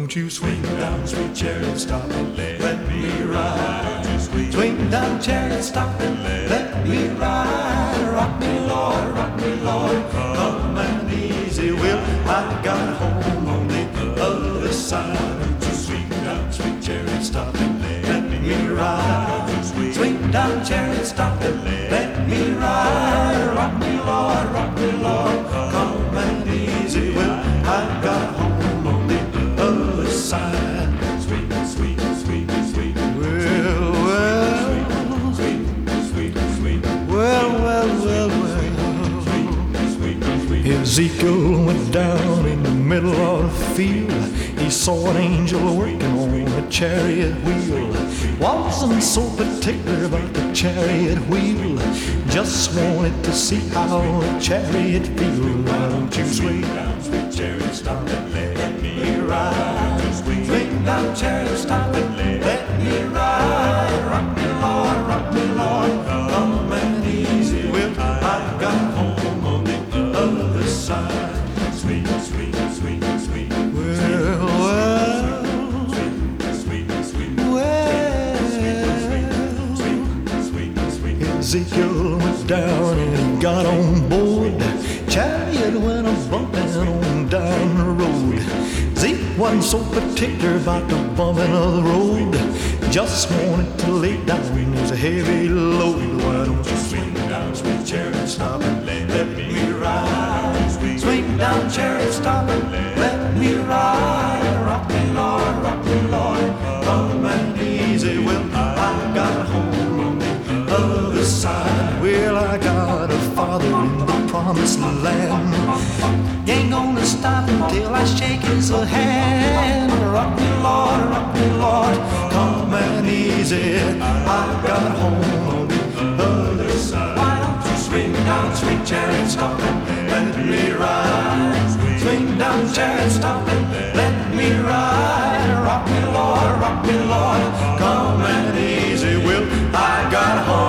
don't you swing down, sweet chariot, stop and let me ride. Swing down, chariot, stop and let me ride. Rock me, Lord, come and easy. Well, I got home on the other side. Don't you swing down, sweet chariot, stop and let me ride. Swing down, chariot, stop and let me ride. Rock me, Lord, come and easy. Well, I got home on the other side. Sweet, sweet, sweet, sweet. Ezekiel went down in the middle of the field. He saw an angel working on a chariot wheel. Wasn't so particular about the chariot wheel, just wanted to see how the chariot feels. Why don't you swing down, sweet chariot, stop and let me ride. Swing down, chariot, stop and let me ride. Rock me, Lord, come and easy. Well, I got home on the other side. Sweet, sweet, sweet, sweet. Ezekiel went down and he got on board. Chariot went a bumping on down the road. Zeke wasn't so particular about the bumping of the road, just wanted to lay down his heavy load. Why don't you swing down, sweet chariot, stop and let me ride. Swing down, chariot, stop and let me ride. Rock me, Lord, come and easy. Well, I got home on the other side. Well, I got a father in the promised land. Ain't gonna stop until I shake his hand. Rock me, Lord, come and easy. I got home on the other side. Why don't you swing down, sweet chariot, stop and let me ride. Swing down, chariot, stop and let me ride. Rock me, Lord, come and easy. Well, I got home